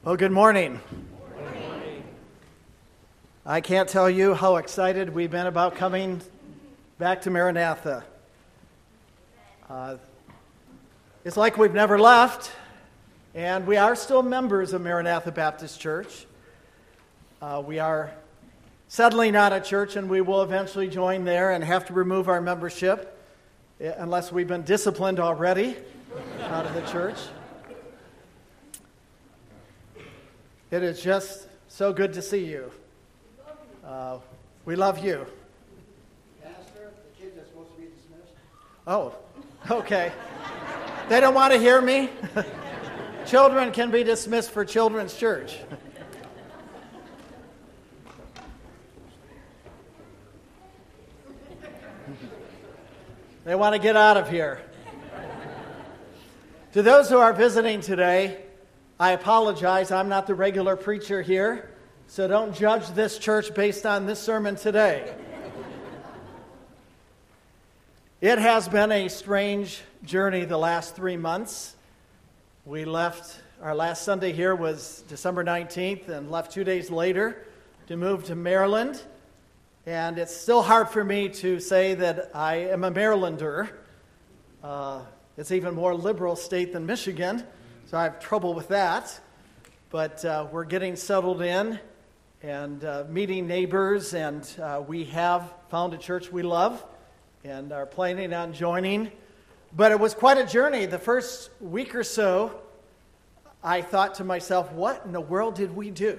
Well, good morning. I can't tell you how excited we've been about coming back to Maranatha. It's like we've never left, and we are still members of Maranatha Baptist Church. We are settling on a church, and we will eventually join there and have to remove our membership, unless we've been disciplined already out of the church. It is just so good to see you. We love you. Pastor, the kids are supposed to be dismissed. Oh, okay. They don't want to hear me? Children can be dismissed for children's church. They want to get out of here. To those who are visiting today, I apologize. I'm not the regular preacher here, so don't judge this church based on this sermon today. It has been a strange journey the last 3 months. We left, our last Sunday here was December 19th, and left 2 days later to move to Maryland. And it's still hard for me to say that I am a Marylander. It's even more liberal state than Michigan, so I have trouble with that. But we're getting settled in and meeting neighbors, and we have found a church we love and are planning on joining. But it was quite a journey. The first week or so, I thought to myself, what in the world did we do?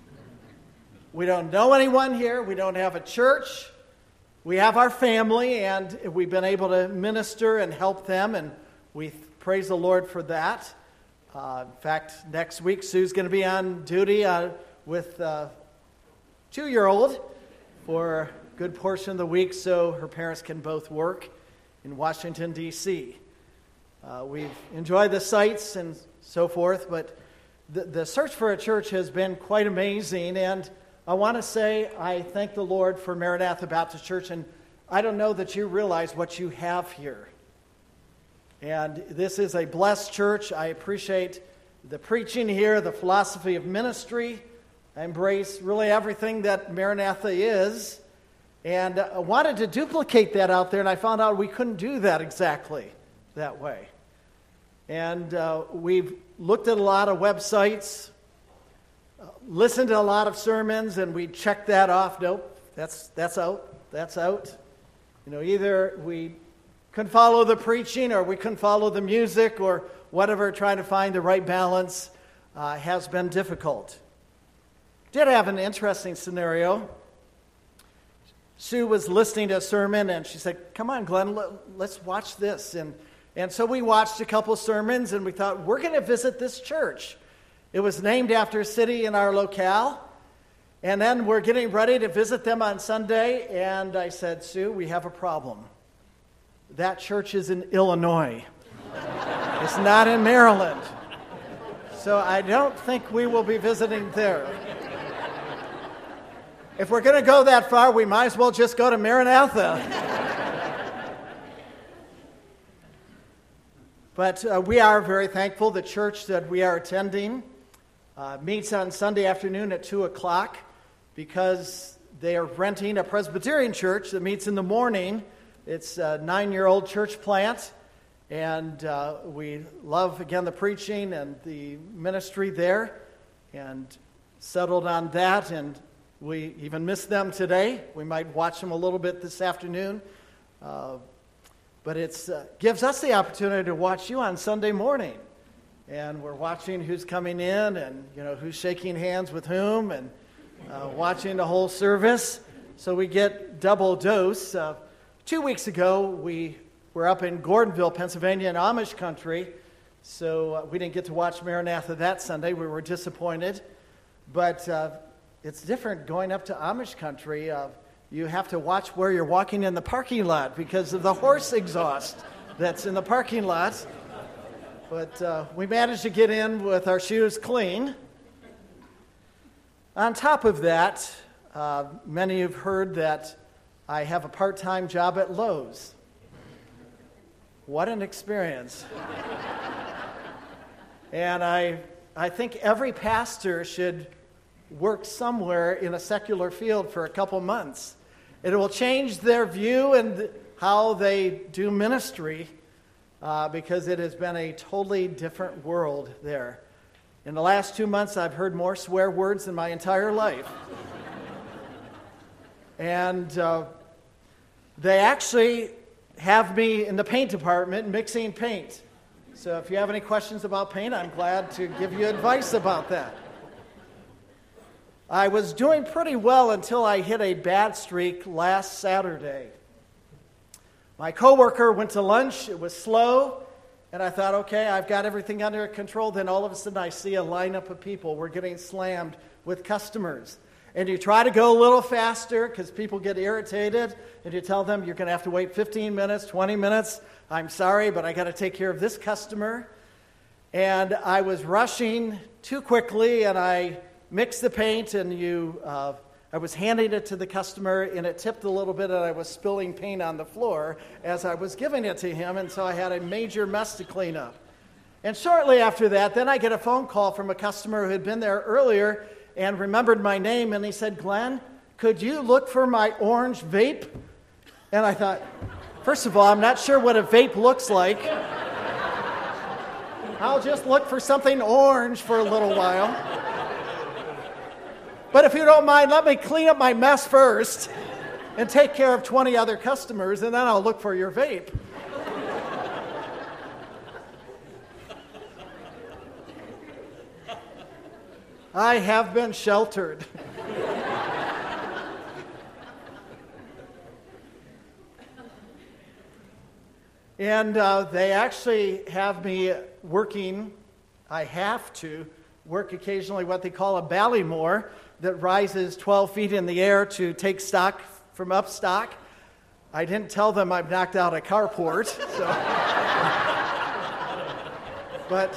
We don't know anyone here. We don't have a church. We have our family, and we've been able to minister and help them, and we praise the Lord for that. In fact, next week, Sue's going to be on duty with a 2-year-old for a good portion of the week, so her parents can both work in Washington, D.C. We've enjoyed the sights and so forth, but the search for a church has been quite amazing, and I want to say I thank the Lord for Maranatha Baptist Church, and I don't know that you realize what you have here. And this is a blessed church. I appreciate the preaching here, the philosophy of ministry. I embrace really everything that Maranatha is. And I wanted to duplicate that out there, and I found out we couldn't do that exactly that way. And we've looked at a lot of websites, listened to a lot of sermons, and we checked that off. Nope, that's out. You know, either we couldn't follow the preaching, or we couldn't follow the music, or whatever. Trying to find the right balance has been difficult. Did have an interesting scenario. Sue was listening to a sermon, and she said, "Come on, Glenn, let's watch this." And so we watched a couple sermons, and we thought, we're going to visit this church. It was named after a city in our locale. And then we're getting ready to visit them on Sunday, and I said, "Sue, we have a problem. That church is in Illinois. It's not in Maryland. So I don't think we will be visiting there. If we're going to go that far, we might as well just go to Maranatha." But we are very thankful. The church that we are attending meets on Sunday afternoon at 2 o'clock because they are renting a Presbyterian church that meets in the morning. It's a 9-year-old church plant, and we love, again, the preaching and the ministry there, and settled on that, and we even missed them today. We might watch them a little bit this afternoon, but it gives us the opportunity to watch you on Sunday morning, and we're watching who's coming in, and who's shaking hands with whom, and watching the whole service, so we get double dose. 2 weeks ago, we were up in Gordonville, Pennsylvania, in Amish country, so we didn't get to watch Maranatha that Sunday. We were disappointed, but it's different going up to Amish country. You have to watch where you're walking in the parking lot because of the horse exhaust that's in the parking lot. But we managed to get in with our shoes clean. On top of that, many have heard that I have a part-time job at Lowe's. What an experience. And I I think every pastor should work somewhere in a secular field for a couple months. It will change their view and how they do ministry because it has been a totally different world there. In the last 2 months, I've heard more swear words than my entire life. And they actually have me in the paint department mixing paint. So if you have any questions about paint, I'm glad to give you advice about that. I was doing pretty well until I hit a bad streak last Saturday. My coworker went to lunch. It was slow, and I thought, okay, I've got everything under control. Then all of a sudden I see a lineup of people. We're getting slammed with customers. And you try to go a little faster because people get irritated, and you tell them you're going to have to wait 15 minutes, 20 minutes. I'm sorry, but I got to take care of this customer. And I was rushing too quickly, and I mixed the paint, and I was handing it to the customer, and it tipped a little bit, and I was spilling paint on the floor as I was giving it to him, and so I had a major mess to clean up. And shortly after that, then I get a phone call from a customer who had been there earlier and remembered my name, and he said, "Glenn, could you look for my orange vape?" And I thought, first of all, I'm not sure what a vape looks like. I'll just look for something orange for a little while. But if you don't mind, let me clean up my mess first and take care of 20 other customers, and then I'll look for your vape. I have been sheltered. And they actually have me working. I have to work occasionally what they call a Ballymore that rises 12 feet in the air to take stock from upstock. I didn't tell them I've knocked out a carport, so. But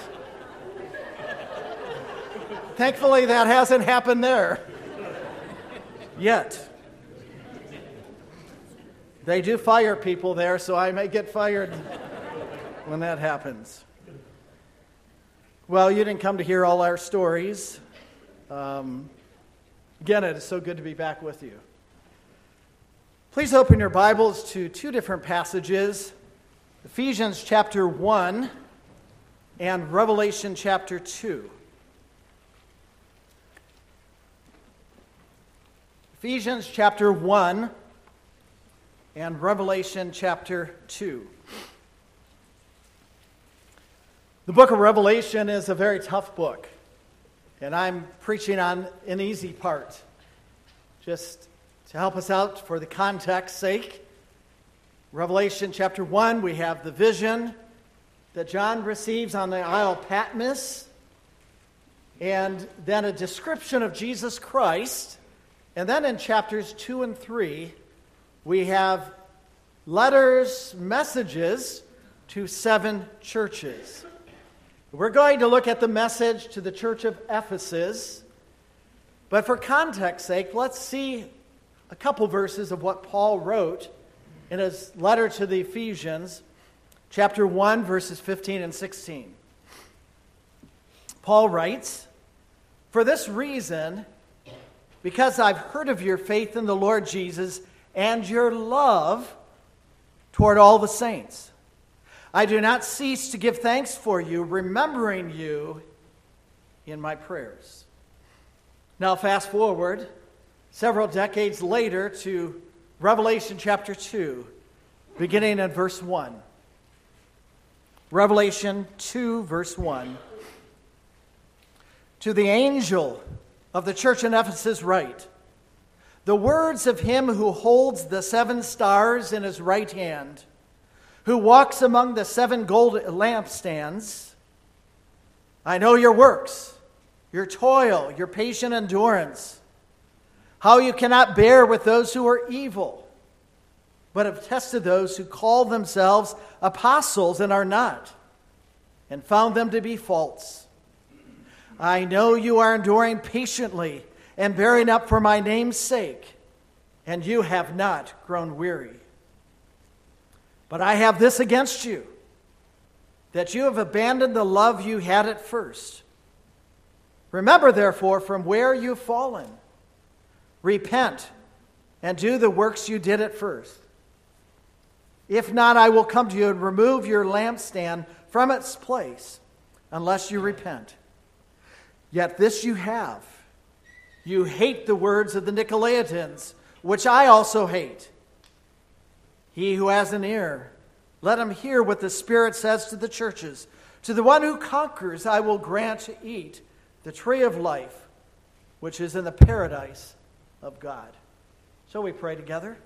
thankfully that hasn't happened there yet. They do fire people there, so I may get fired when that happens. Well, you didn't come to hear all our stories. Again, it is so good to be back with you. Please open your Bibles to two different passages, Ephesians chapter 1 and Revelation chapter 2. Ephesians chapter 1 and Revelation chapter 2. The book of Revelation is a very tough book, and I'm preaching on an easy part, just to help us out for the context's sake. Revelation chapter 1, we have the vision that John receives on the Isle of Patmos, and then a description of Jesus Christ. And then in chapters 2 and 3, we have letters, messages to 7 churches. We're going to look at the message to the church of Ephesus, but for context's sake, let's see a couple verses of what Paul wrote in his letter to the Ephesians, chapter 1, verses 15 and 16. Paul writes, "For this reason, because I've heard of your faith in the Lord Jesus and your love toward all the saints, I do not cease to give thanks for you, remembering you in my prayers." Now fast forward several decades later to Revelation chapter 2, beginning in verse 1. Revelation 2, verse 1. "To the angel of the church in Ephesus write, the words of him who holds the 7 stars in his right hand, who walks among the 7 gold lampstands. I know your works, your toil, your patient endurance, how you cannot bear with those who are evil, but have tested those who call themselves apostles and are not, and found them to be false. I know you are enduring patiently and bearing up for my name's sake, and you have not grown weary. But I have this against you, that you have abandoned the love you had at first. Remember, therefore, from where you've fallen. Repent and do the works you did at first. If not, I will come to you and remove your lampstand from its place, unless you repent. Yet this you have. You hate the words of the Nicolaitans, which I also hate. He who has an ear, let him hear what the Spirit says to the churches. To the one who conquers, I will grant to eat the tree of life, which is in the paradise of God. Shall we pray together?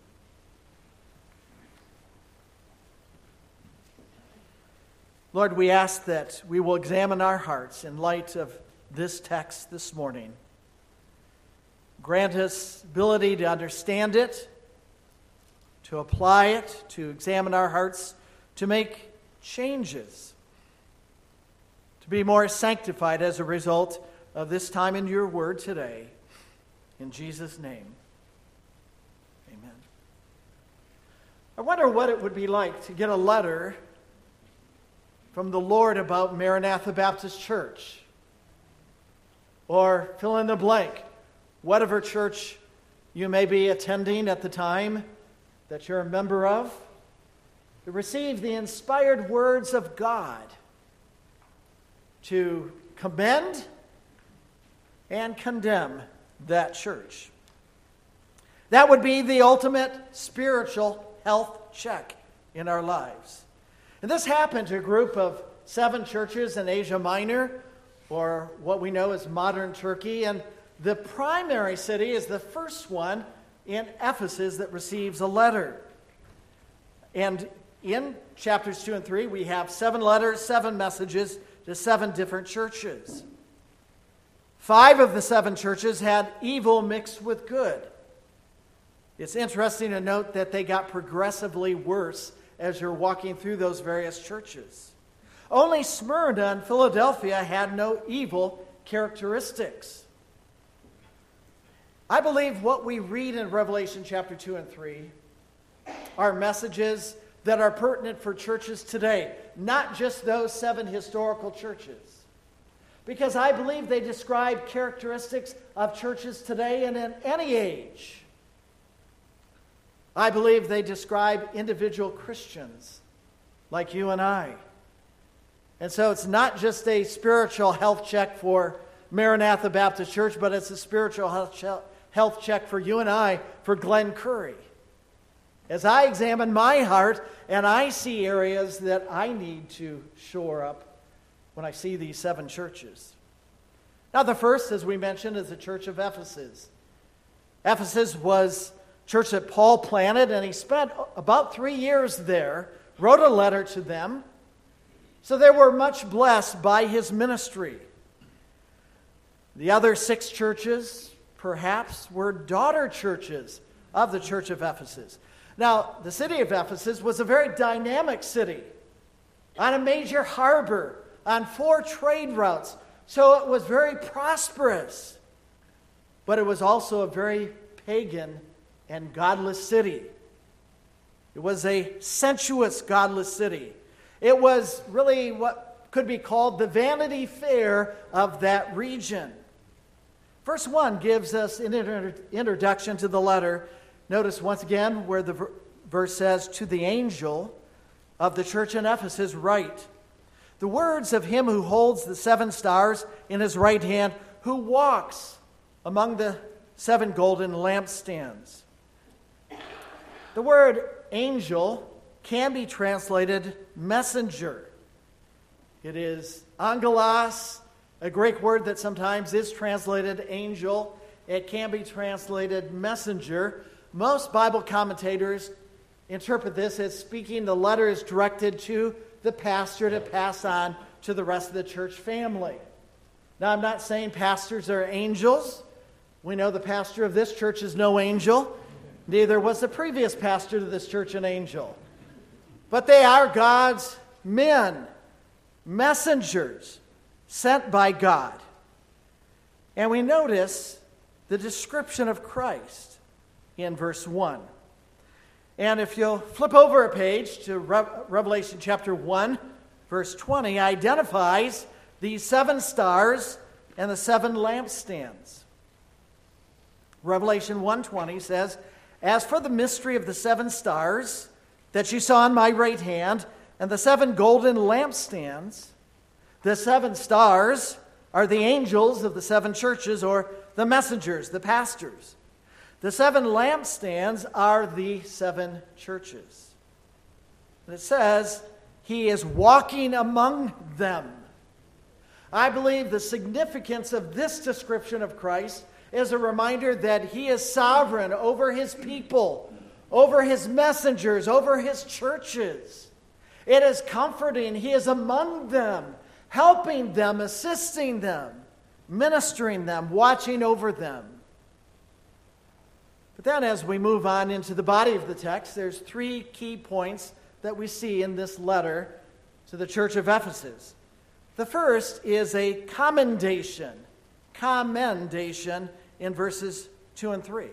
Lord, we ask that we will examine our hearts in light of this text this morning. Grant us ability to understand it, to apply it, to examine our hearts, to make changes, to be more sanctified as a result of this time in your word today. In Jesus' name, amen. I wonder what it would be like to get a letter from the Lord about Maranatha Baptist Church, or fill in the blank, whatever church you may be attending at the time that you're a member of, to receive the inspired words of God to commend and condemn that church. That would be the ultimate spiritual health check in our lives. And this happened to a group of 7 churches in Asia Minor, or what we know as modern Turkey. And the primary city is the first one in Ephesus that receives a letter. And in chapters 2 and 3, we have 7 letters, 7 messages to 7 different churches. 5 of the 7 churches had evil mixed with good. It's interesting to note that they got progressively worse as you're walking through those various churches. Only Smyrna and Philadelphia had no evil characteristics. I believe what we read in Revelation chapter 2 and 3 are messages that are pertinent for churches today, not just those 7 historical churches. Because I believe they describe characteristics of churches today and in any age. I believe they describe individual Christians like you and I. And so it's not just a spiritual health check for Maranatha Baptist Church, but it's a spiritual health check for you and I, for Glen Curry. As I examine my heart and I see areas that I need to shore up when I see these 7 churches. Now the first, as we mentioned, is the church of Ephesus. Ephesus was a church that Paul planted, and he spent about 3 years there, wrote a letter to them. So they were much blessed by his ministry. The other 6 churches, perhaps, were daughter churches of the church of Ephesus. Now, the city of Ephesus was a very dynamic city on a major harbor, on 4 trade routes. So it was very prosperous. But it was also a very pagan and godless city. It was a sensuous, godless city. It was really what could be called the Vanity Fair of that region. Verse 1 gives us an introduction to the letter. Notice once again where the verse says, "To the angel of the church in Ephesus write, the words of him who holds the 7 stars in his right hand, who walks among the 7 golden lampstands." The word angel can be translated messenger. It is angelos, a Greek word that sometimes is translated angel. It can be translated messenger. Most Bible commentators interpret this as speaking the letter is directed to the pastor to pass on to the rest of the church family. Now, I'm not saying pastors are angels. We know the pastor of this church is no angel. Neither was the previous pastor to this church an angel. But they are God's men, messengers sent by God. And we notice the description of Christ in verse 1. And if you'll flip over a page to Revelation chapter 1, verse 20, identifies these 7 stars and the 7 lampstands. Revelation 1:20 says, "As for the mystery of the 7 stars that you saw in my right hand, and the 7 golden lampstands, the 7 stars are the angels of the 7 churches," or the messengers, the pastors. "The 7 lampstands are the 7 churches." And it says, he is walking among them. I believe the significance of this description of Christ is a reminder that he is sovereign over his people, over his messengers, over his churches. It is comforting. He is among them, helping them, assisting them, ministering them, watching over them. But then as we move on into the body of the text, there's 3 key points that we see in this letter to the church of Ephesus. The first is a commendation in verses 2 and 3.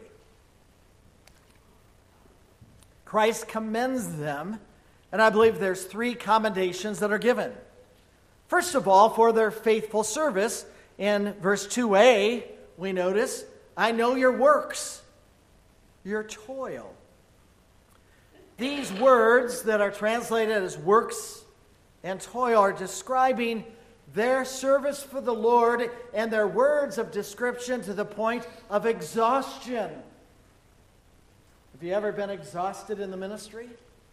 Christ commends them, and I believe there's 3 commendations that are given. First of all, for their faithful service. In verse 2a, we notice, "I know your works, your toil." These words that are translated as works and toil are describing their service for the Lord, and their words of description to the point of exhaustion. Have you ever been exhausted in the ministry?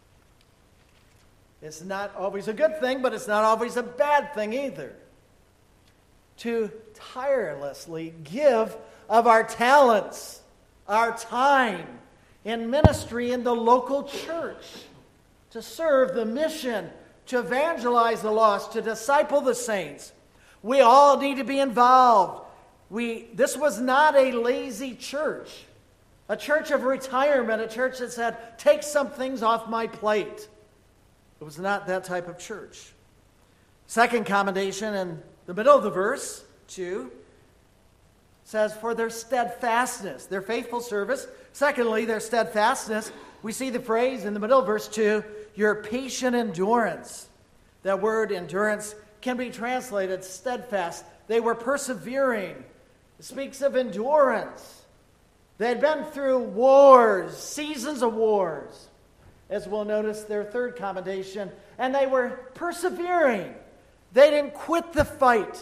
It's not always a good thing, but it's not always a bad thing either. To tirelessly give of our talents, our time in ministry in the local church, to serve the mission, to evangelize the lost, to disciple the saints. We all need to be involved. This was not a lazy church, a church of retirement, a church that said, "Take some things off my plate." It was not that type of church. Second commendation in the middle of the verse, 2, says, "For their steadfastness," their faithful service. Secondly, their steadfastness. We see the phrase in the middle of verse 2, "your patient endurance." That word endurance can be translated steadfast. They were persevering. It speaks of endurance. They had been through wars, seasons of wars, as we'll notice their third commendation, and they were persevering. They didn't quit the fight.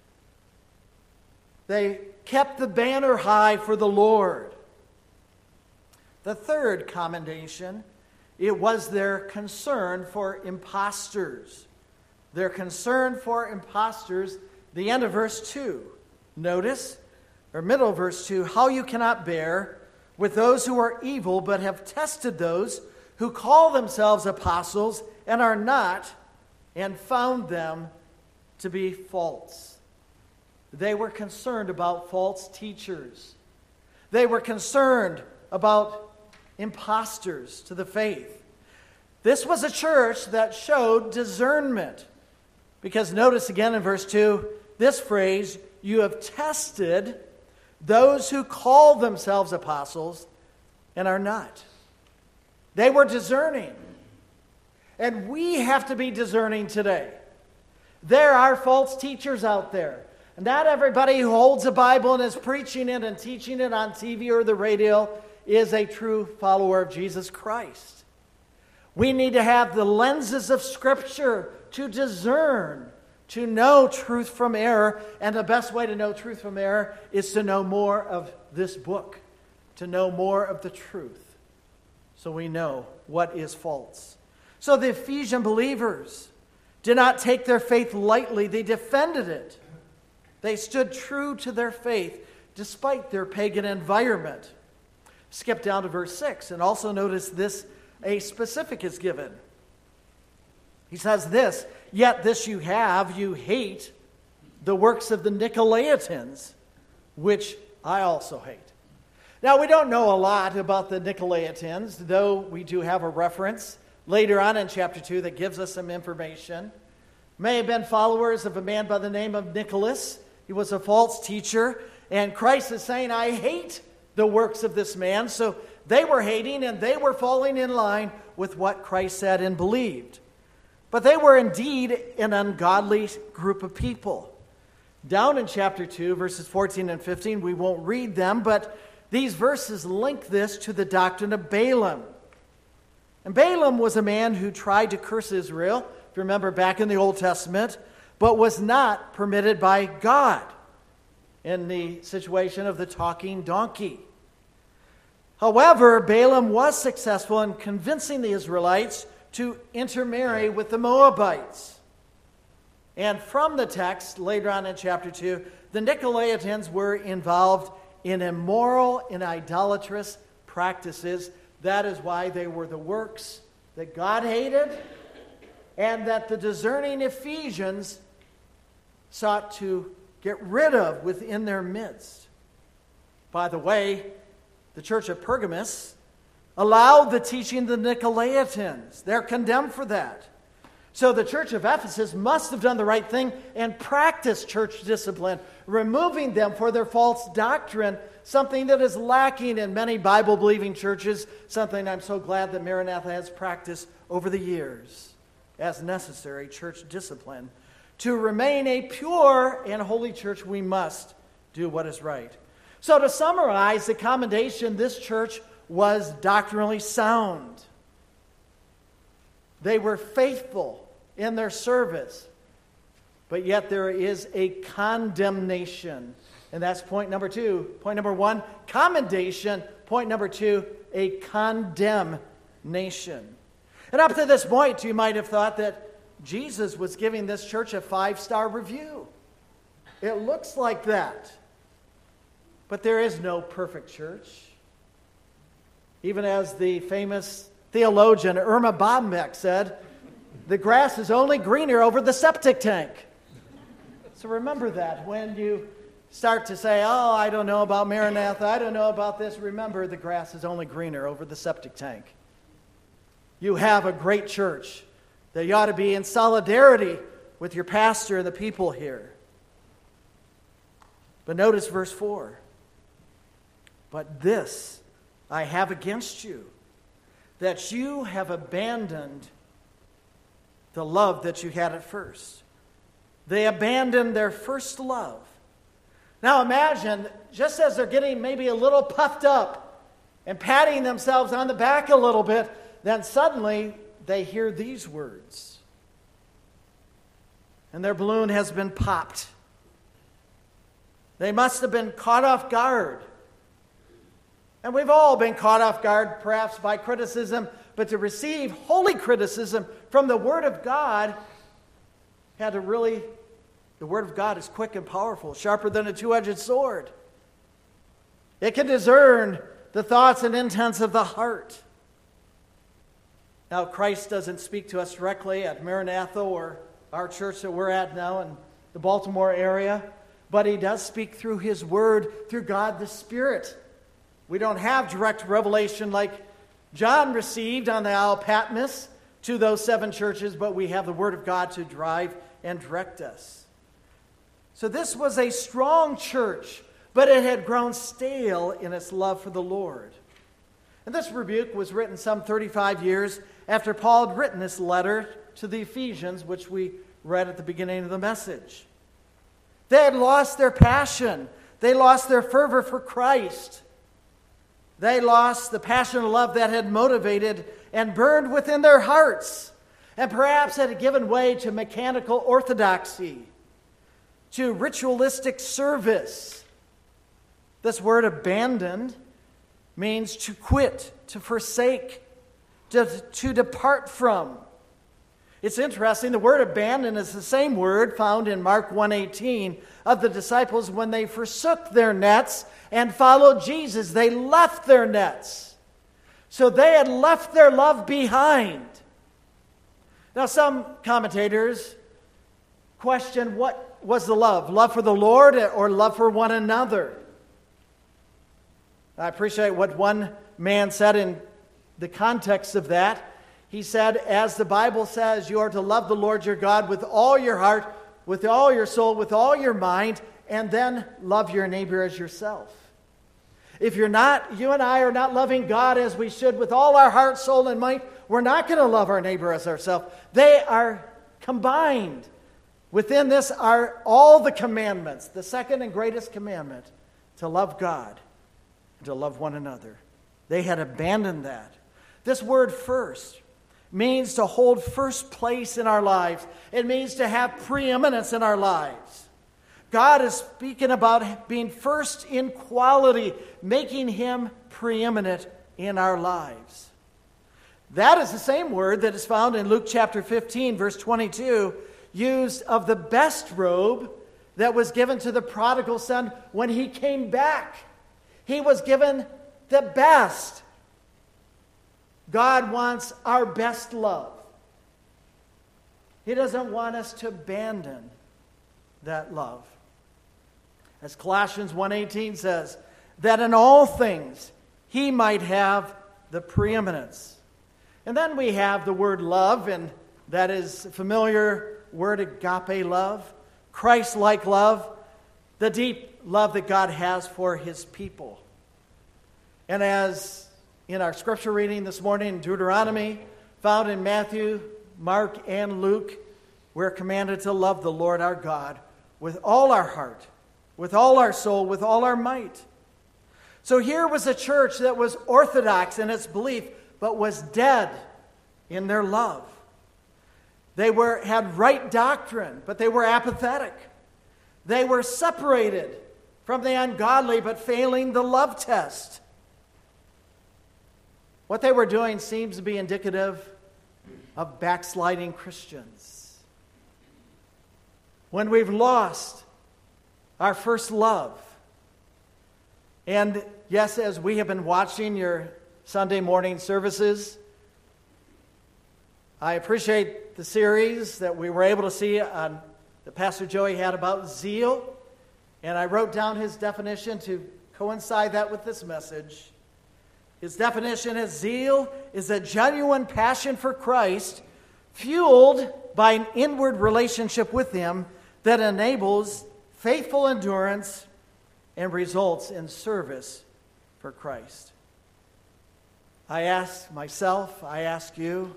They kept the banner high for the Lord. The third commendation, it was their concern for impostors. Their concern for impostors, the end of verse 2. Notice, or middle of verse 2, "How you cannot bear with those who are evil, but have tested those who call themselves apostles and are not, and found them to be false." They were concerned about false teachers. They were concerned about impostors to the faith. This was a church that showed discernment. Because notice again in verse 2, this phrase, "You have tested those who call themselves apostles and are not." They were discerning. And we have to be discerning today. There are false teachers out there. Not everybody who holds a Bible and is preaching it and teaching it on TV or the radio is a true follower of Jesus Christ. We need to have the lenses of Scripture to discern, to know truth from error. And the best way to know truth from error is to know more of this book, to know more of the truth, so we know what is false. So the Ephesian believers did not take their faith lightly. They defended it. They stood true to their faith despite their pagan environment. Skip down to verse 6 and also notice this, a specific is given. He says this, "Yet this you have, you hate the works of the Nicolaitans, which I also hate." Now, we don't know a lot about the Nicolaitans, though we do have a reference later on in chapter 2 that gives us some information. May have been followers of a man by the name of Nicholas. He was a false teacher, and Christ is saying, "I hate the works of this man." So they were hating, and they were falling in line with what Christ said and believed. But they were indeed an ungodly group of people. Down in chapter 2, verses 14 and 15, we won't read them, but these verses link this to the doctrine of Balaam. And Balaam was a man who tried to curse Israel, if you remember back in the Old Testament, but was not permitted by God in the situation of the talking donkey. However, Balaam was successful in convincing the Israelites to intermarry with the Moabites. And from the text, later on in chapter 2, the Nicolaitans were involved in immoral and idolatrous practices. That is why they were the works that God hated, and that the discerning Ephesians sought to get rid of within their midst. By the way, the church of Pergamos allowed the teaching of the Nicolaitans. They're condemned for that. So the church of Ephesus must have done the right thing and practiced church discipline, removing them for their false doctrine, something that is lacking in many Bible-believing churches, something I'm so glad that Maranatha has practiced over the years as necessary church discipline. To remain a pure and holy church, we must do what is right. So to summarize the commendation, this church was doctrinally sound. They were faithful in their service, but yet there is a condemnation. And that's point number 2. Point number 1, commendation. Point number 2, a condemnation. And up to this point, you might have thought that Jesus was giving this church a 5-star review. It looks like that. But there is no perfect church. Even as the famous theologian Irma Bombeck said, the grass is only greener over the septic tank. So remember that when you start to say, oh, I don't know about Maranatha, I don't know about this, remember the grass is only greener over the septic tank. You have a great church that you ought to be in solidarity with your pastor and the people here. But notice verse 4. But this I have against you, that you have abandoned the love that you had at first. They abandoned their first love. Now imagine, just as they're getting maybe a little puffed up and patting themselves on the back a little bit, then suddenly they hear these words. And their balloon has been popped. They must have been caught off guard. And we've all been caught off guard, perhaps by criticism, but to receive holy criticism from the Word of God the Word of God is quick and powerful, sharper than a two-edged sword. It can discern the thoughts and intents of the heart. Now, Christ doesn't speak to us directly at Maranatha or our church that we're at now in the Baltimore area, but He does speak through His Word, through God the Spirit. We don't have direct revelation like John received on the Isle of Patmos to those 7 churches, but we have the Word of God to drive and direct us. So this was a strong church, but it had grown stale in its love for the Lord. And this rebuke was written some 35 years after Paul had written this letter to the Ephesians, which we read at the beginning of the message. They had lost their passion. They lost their fervor for Christ. They lost the passion and love that had motivated and burned within their hearts, and perhaps had given way to mechanical orthodoxy, to ritualistic service. This word abandoned means to quit, to forsake, to depart from. It's interesting, the word abandon is the same word found in Mark 1:18 of the disciples when they forsook their nets and followed Jesus. They left their nets. So they had left their love behind. Now some commentators question, what was the love? Love for the Lord or love for one another? I appreciate what one man said in the context of that. He said, as the Bible says, you are to love the Lord your God with all your heart, with all your soul, with all your mind, and then love your neighbor as yourself. If you and I are not loving God as we should with all our heart, soul, and might, we're not going to love our neighbor as ourselves. They are combined. Within this are all the commandments, the second and greatest commandment, to love God and to love one another. They had abandoned that. This word first means to hold first place in our lives. It means to have preeminence in our lives. God is speaking about being first in quality, making him preeminent in our lives. That is the same word that is found in Luke chapter 15, verse 22, used of the best robe that was given to the prodigal son when he came back. He was given the best. God wants our best love. He doesn't want us to abandon that love. As Colossians 1:18 says, that in all things he might have the preeminence. And then we have the word love, and that is a familiar word, agape love, Christ-like love, the deep love that God has for his people. And as in our scripture reading this morning in Deuteronomy, found in Matthew, Mark, and Luke, we're commanded to love the Lord our God with all our heart, with all our soul, with all our might. So here was a church that was orthodox in its belief, but was dead in their love. They had right doctrine, but they were apathetic. They were separated from the ungodly, but failing the love test. What they were doing seems to be indicative of backsliding Christians. When we've lost our first love. And yes, as we have been watching your Sunday morning services, I appreciate the series that we were able to see that Pastor Joey had about zeal. And I wrote down his definition to coincide that with this message. His definition is zeal is a genuine passion for Christ, fueled by an inward relationship with him that enables faithful endurance and results in service for Christ. I ask myself, I ask you,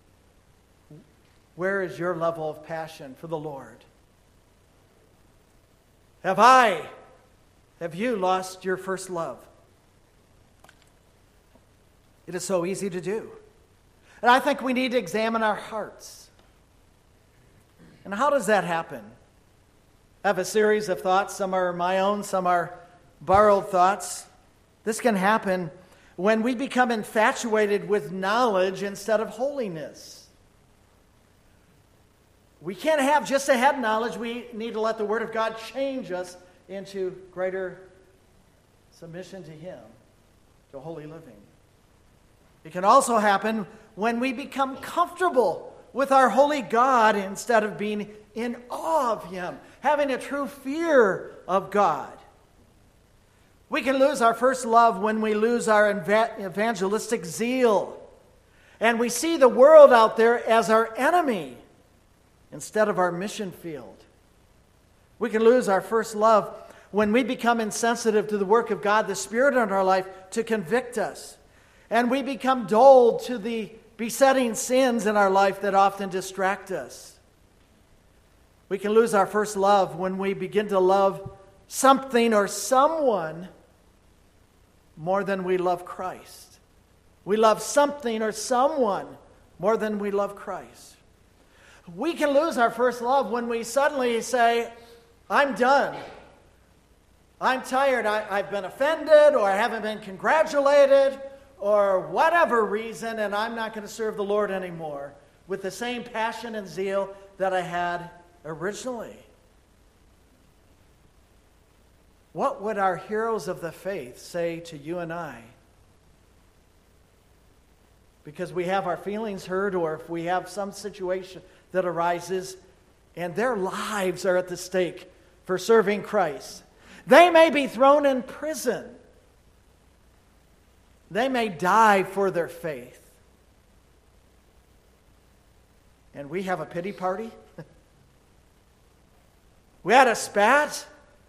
where is your level of passion for the Lord? Have you lost your first love? It is so easy to do. And I think we need to examine our hearts. And how does that happen? I have a series of thoughts. Some are my own, some are borrowed thoughts. This can happen when we become infatuated with knowledge instead of holiness. We can't have just a head knowledge. We need to let the Word of God change us into greater submission to Him, to holy living. It can also happen when we become comfortable with our holy God instead of being in awe of Him, having a true fear of God. We can lose our first love when we lose our evangelistic zeal, and we see the world out there as our enemy instead of our mission field. We can lose our first love when we become insensitive to the work of God, the Spirit in our life, to convict us. And we become dulled to the besetting sins in our life that often distract us. We can lose our first love when we begin to love something or someone more than we love Christ. We love something or someone more than we love Christ. We can lose our first love when we suddenly say, I'm done. I'm tired. I've been offended, or I haven't been congratulated, or whatever reason, and I'm not going to serve the Lord anymore with the same passion and zeal that I had originally. What would our heroes of the faith say to you and I? Because we have our feelings hurt, or if we have some situation that arises and their lives are at the stake for serving Christ. They may be thrown in prison. They may die for their faith. And we have a pity party? We had a spat?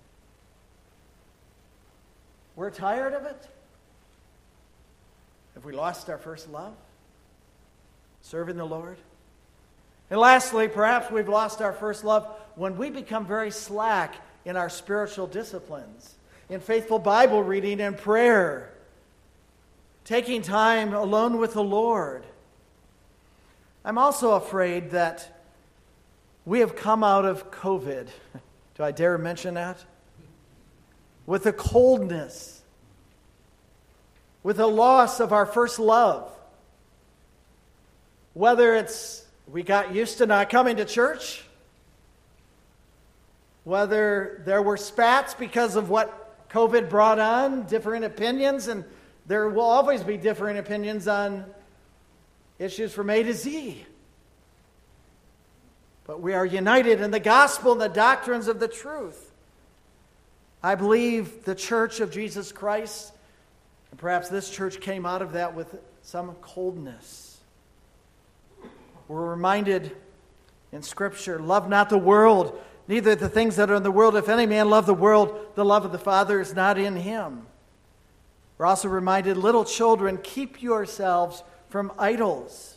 We're tired of it? Have we lost our first love? Serving the Lord? And lastly, perhaps we've lost our first love when we become very slack in our spiritual disciplines, in faithful Bible reading and prayer, taking time alone with the Lord. I'm also afraid that we have come out of COVID. Do I dare mention that? With a coldness, with a loss of our first love. Whether it's we got used to not coming to church, whether there were spats because of what COVID brought on, different opinions, and there will always be different opinions on issues from A to Z. But we are united in the gospel and the doctrines of the truth. I believe the church of Jesus Christ, and perhaps this church came out of that with some coldness. We're reminded in Scripture, love not the world, neither the things that are in the world. If any man love the world, the love of the Father is not in him. We're also reminded, little children, keep yourselves from idols.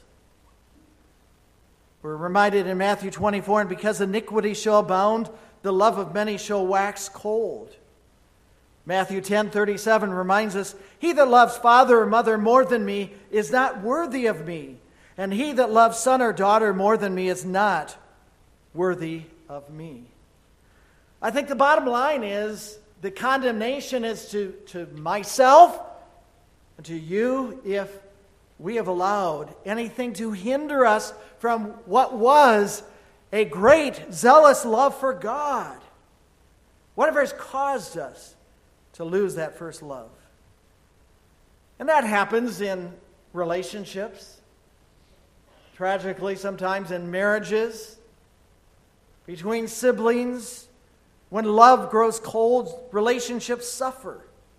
We're reminded in Matthew 24, and because iniquity shall abound, the love of many shall wax cold. Matthew 10:37 reminds us, he that loves father or mother more than me is not worthy of me, and he that loves son or daughter more than me is not worthy of me. I think the bottom line is the condemnation is to myself and to you if we have allowed anything to hinder us from what was a great, zealous love for God. Whatever has caused us to lose that first love. And that happens in relationships, tragically sometimes in marriages, between siblings. When love grows cold, relationships suffer.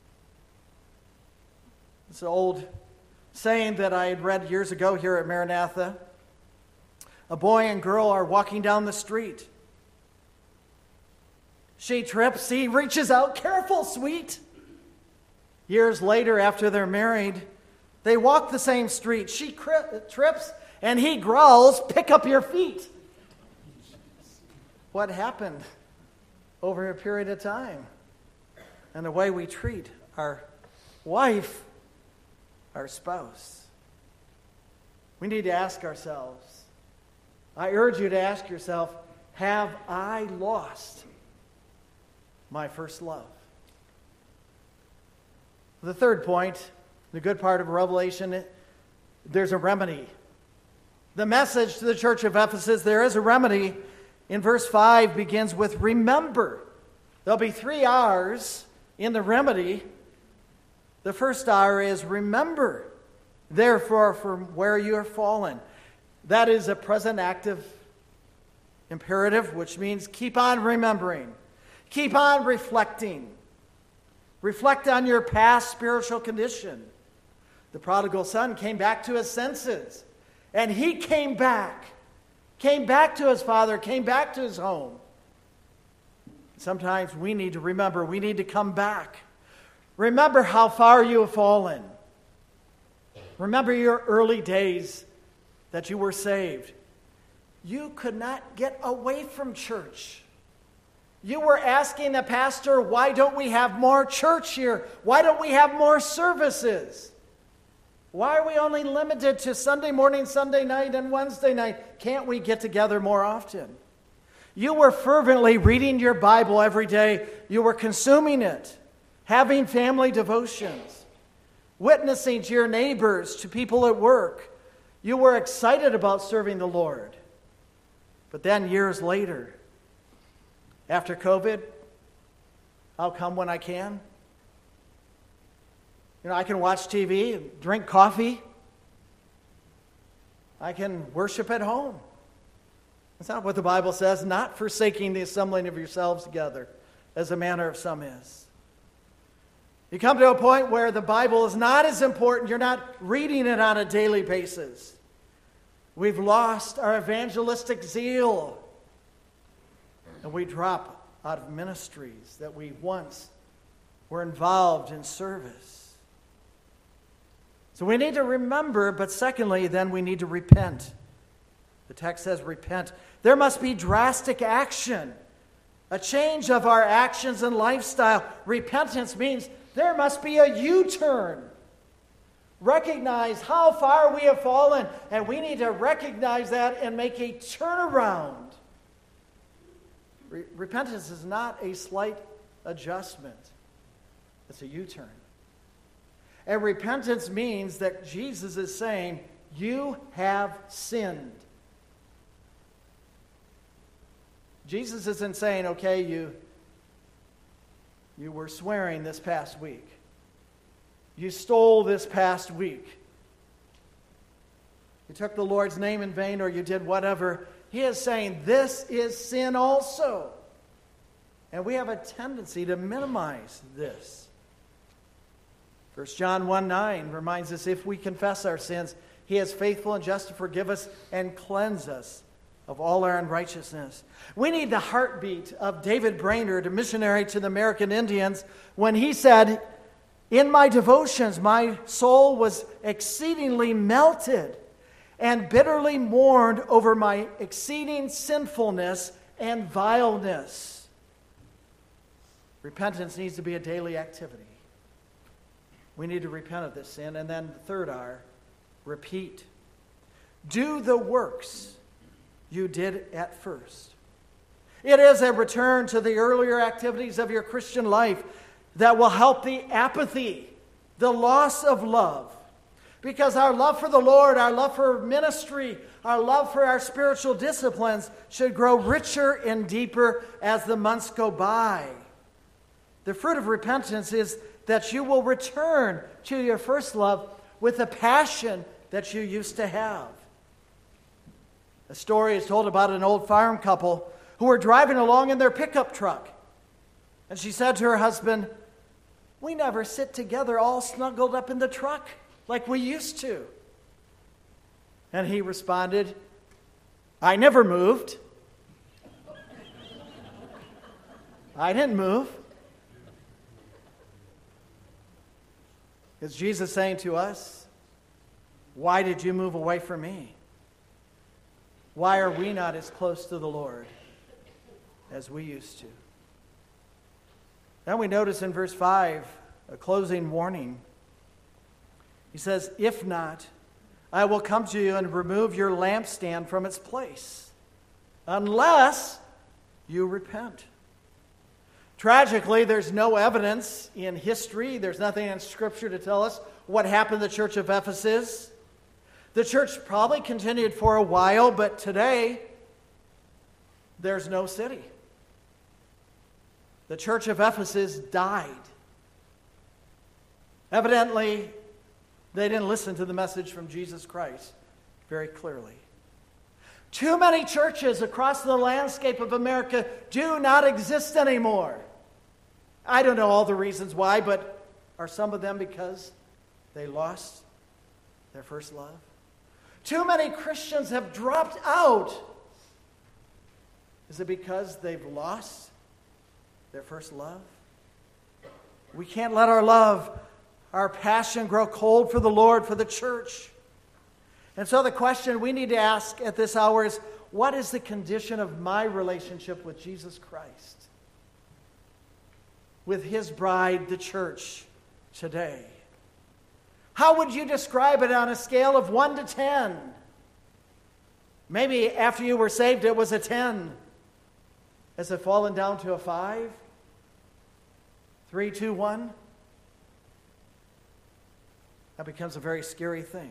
It's an old saying that I had read years ago here at Maranatha. A boy and girl are walking down the street. She trips, he reaches out, careful, sweet. Years later, after they're married, they walk the same street. She trips, and he growls, pick up your feet. What happened over a period of time? And the way we treat our wife, our spouse. We need to ask ourselves, I urge you to ask yourself, have I lost my first love? The third point, the good part of Revelation, there's a remedy. The message to the church of Ephesus, there is a remedy. In verse 5 begins with remember. There'll be 3 R's in the remedy. The first R is remember, therefore, from where you are fallen. That is a present active imperative, which means keep on remembering. Keep on reflecting. Reflect on your past spiritual condition. The prodigal son came back to his senses, and he came back to his father, came back to his home. Sometimes we need to remember, we need to come back. Remember how far you have fallen. Remember your early days that you were saved. You could not get away from church. You were asking the pastor, why don't we have more church here? Why don't we have more services? Why are we only limited to Sunday morning, Sunday night, and Wednesday night? Can't we get together more often? You were fervently reading your Bible every day. You were consuming it, having family devotions, witnessing to your neighbors, to people at work. You were excited about serving the Lord. But then years later, after COVID, I'll come when I can. I can watch TV, drink coffee. I can worship at home. That's not what the Bible says, not forsaking the assembling of yourselves together, as the manner of some is. You come to a point where the Bible is not as important, you're not reading it on a daily basis. We've lost our evangelistic zeal, and we drop out of ministries that we once were involved in service. So we need to remember, but secondly, then we need to repent. The text says repent. There must be drastic action, a change of our actions and lifestyle. Repentance means there must be a U-turn. Recognize how far we have fallen, and we need to recognize that and make a turnaround. Repentance is not a slight adjustment. It's a U-turn. And repentance means that Jesus is saying, you have sinned. Jesus isn't saying, okay, you were swearing this past week. You stole this past week. You took the Lord's name in vain, or you did whatever. He is saying this is sin also. And we have a tendency to minimize this. 1 John 1:9 reminds us, if we confess our sins, He is faithful and just to forgive us and cleanse us of all our unrighteousness. We need the heartbeat of David Brainerd, a missionary to the American Indians, when he said, in my devotions, my soul was exceedingly melted and bitterly mourned over my exceeding sinfulness and vileness. Repentance needs to be a daily activity. We need to repent of this sin. And then the third R, repeat. Do the works you did at first. It is a return to the earlier activities of your Christian life that will help the apathy, the loss of love. Because our love for the Lord, our love for ministry, our love for our spiritual disciplines should grow richer and deeper as the months go by. The fruit of repentance is that you will return to your first love with the passion that you used to have. A story is told about an old farm couple who were driving along in their pickup truck. And she said to her husband, we never sit together all snuggled up in the truck like we used to. And he responded, I never moved. I didn't move. Is Jesus saying to us, why did you move away from me? Why are we not as close to the Lord as we used to? Then we notice in verse 5 a closing warning. He says, if not, I will come to you and remove your lampstand from its place, unless you repent. Tragically, there's no evidence in history, there's nothing in Scripture to tell us what happened to the church of Ephesus. The church probably continued for a while, but today, there's no city. The church of Ephesus died. Evidently, they didn't listen to the message from Jesus Christ very clearly. Too many churches across the landscape of America do not exist anymore. I don't know all the reasons why, but are some of them because they lost their first love? Too many Christians have dropped out. Is it because they've lost their first love? We can't let our love, our passion grow cold for the Lord, for the church. And so the question we need to ask at this hour is, what is the condition of my relationship with Jesus Christ? With His bride, the church, today? How would you describe it on a scale of 1 to 10? Maybe after you were saved it was a 10. Has it fallen down to a 5? 3, 2, 1? That becomes a very scary thing.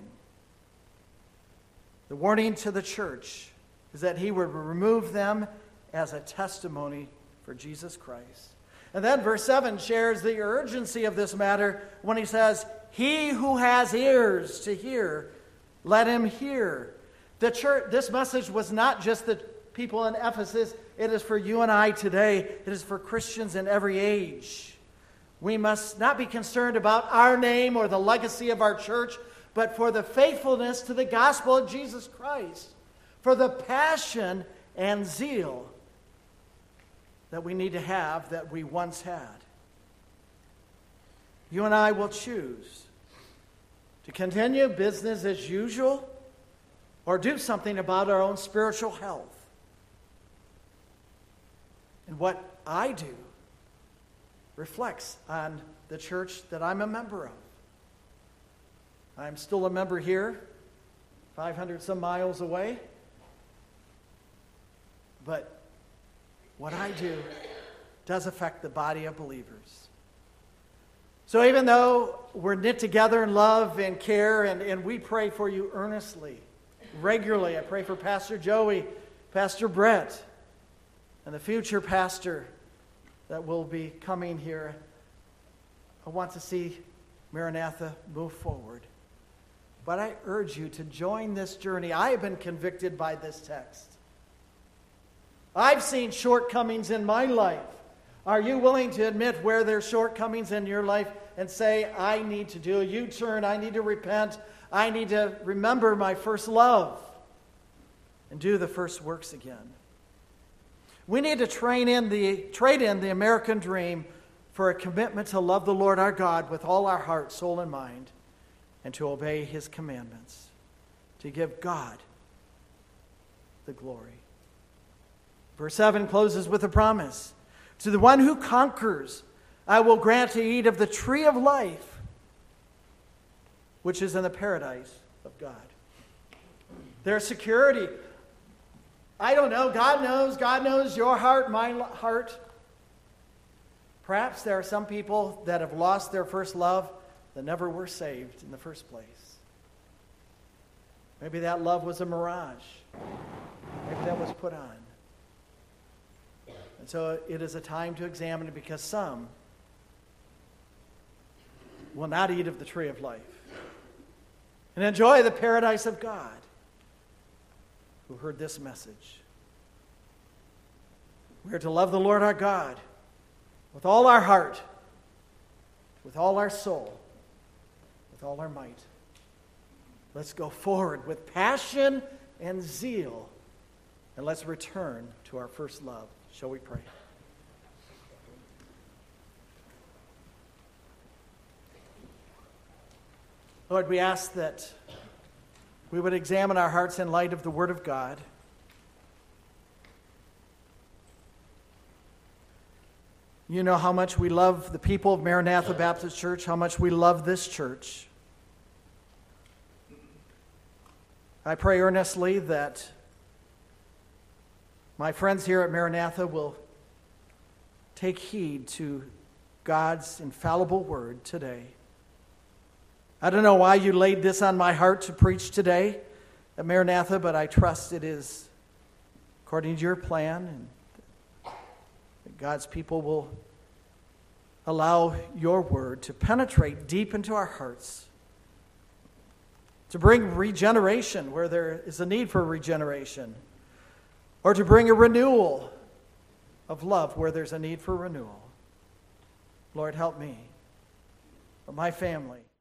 The warning to the church is that He would remove them as a testimony for Jesus Christ. And then verse 7 shares the urgency of this matter when he says, he who has ears to hear, let him hear. The church, this message was not just the people in Ephesus. It is for you and I today. It is for Christians in every age. We must not be concerned about our name or the legacy of our church, but for the faithfulness to the gospel of Jesus Christ, for the passion and zeal that we need to have that we once had. You and I will choose to continue business as usual or do something about our own spiritual health. And what I do reflects on the church that I'm a member of. I'm still a member here, 500 some miles away. But what I do does affect the body of believers. So even though we're knit together in love and care, and we pray for you earnestly, regularly. I pray for Pastor Joey, Pastor Brett, and the future pastor that will be coming here. I want to see Maranatha move forward. But I urge you to join this journey. I have been convicted by this text. I've seen shortcomings in my life. Are you willing to admit where there's shortcomings in your life and say, I need to do a U-turn, I need to repent, I need to remember my first love and do the first works again? We need to trade in the American dream for a commitment to love the Lord our God with all our heart, soul, and mind, and to obey His commandments, to give God the glory. Verse 7 closes with a promise. To the one who conquers, I will grant to eat of the tree of life, which is in the paradise of God. There's security. I don't know. God knows. God knows your heart, my heart. Perhaps there are some people that have lost their first love that never were saved in the first place. Maybe that love was a mirage. Maybe that was put on. And so it is a time to examine it, because some will not eat of the tree of life and enjoy the paradise of God who heard this message. We are to love the Lord our God with all our heart, with all our soul, with all our might. Let's go forward with passion and zeal, and let's return to our first love. Shall we pray? Lord, we ask that we would examine our hearts in light of the Word of God. You know how much we love the people of Maranatha Baptist Church, how much we love this church. I pray earnestly that my friends here at Maranatha will take heed to God's infallible word today. I don't know why you laid this on my heart to preach today at Maranatha, but I trust it is according to your plan, and that God's people will allow your word to penetrate deep into our hearts, to bring regeneration where there is a need for regeneration, or to bring a renewal of love where there's a need for renewal. Lord, help me, my family,